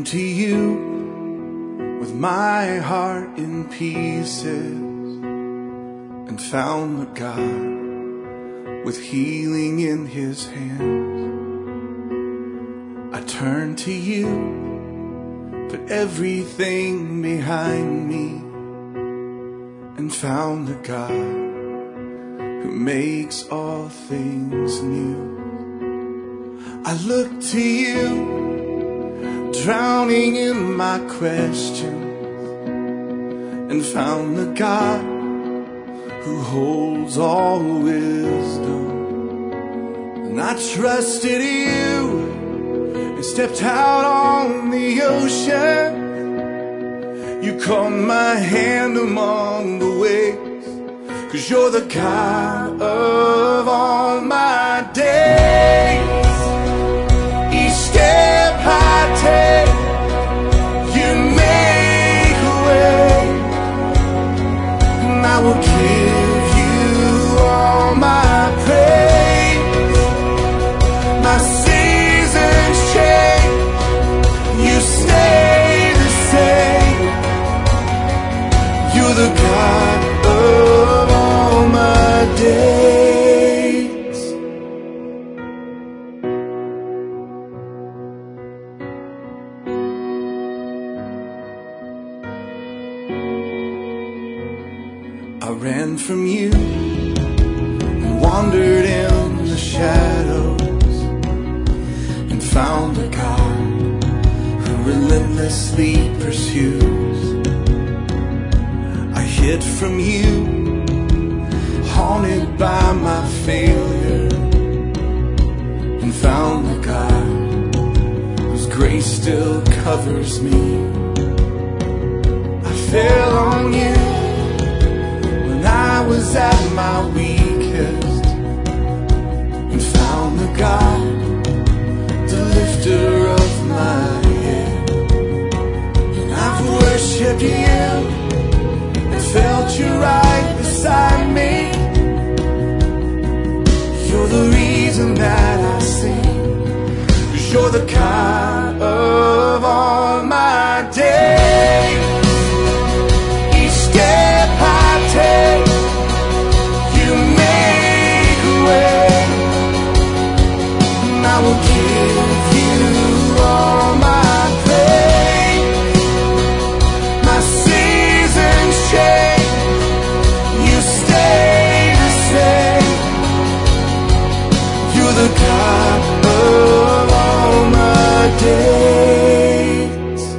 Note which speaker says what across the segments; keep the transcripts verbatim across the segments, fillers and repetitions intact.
Speaker 1: came to you with my heart in pieces and found the God with healing in his hands. I turned to you, put everything behind me, and found the God who makes all things new. I looked to you, drowning in my questions, and found the God who holds all wisdom. And I trusted you and stepped out on the ocean. You caught my hand among the waves, 'cause you're the God of all my days. Each step I take, you make a way, and I will give you all my praise. My seasons change, you stay the same. You're the God of all my days. I ran from you and wandered in the shadows, and found a God who relentlessly pursues. I hid from you, haunted by my failure, and found the God whose grace still covers me. I fell on you when I was at my weakest, and found the God, the lifter of my head. And I've worshipped you, felt you right beside me. You're the reason that I sing, 'cause you're the God of all my days. Each step I take, you make a way, and I will give you all my praise. My seasons change, you stay the same. You're the God of all my days.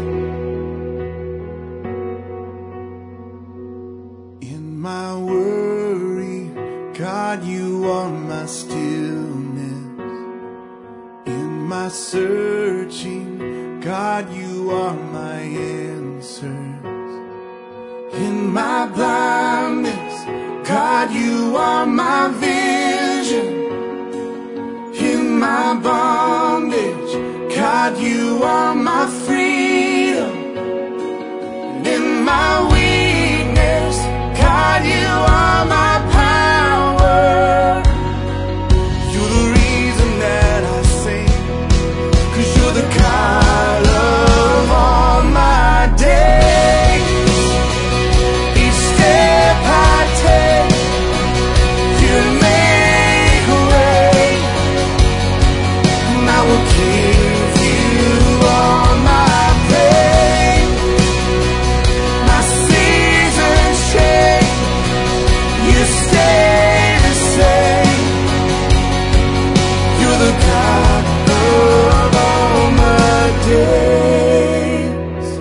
Speaker 1: In my worry, God, you are my stillness. In my searching, God, you are my answers. In my blindness, God, you are my vision. In my bondage, God, you are my freedom. And in my weakness, God, you are my power. You're the reason that I sing, 'cause you're the God of all my days. Each step I take, you make a way, and I will give you all my praise. My seasons change, you stay the same. You're the God of all my days.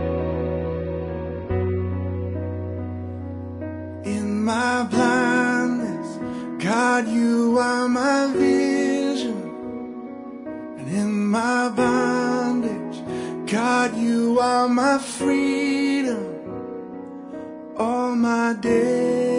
Speaker 1: In my blindness, God, you are my vision. And in my bondage, God, you are my freedom. All my days.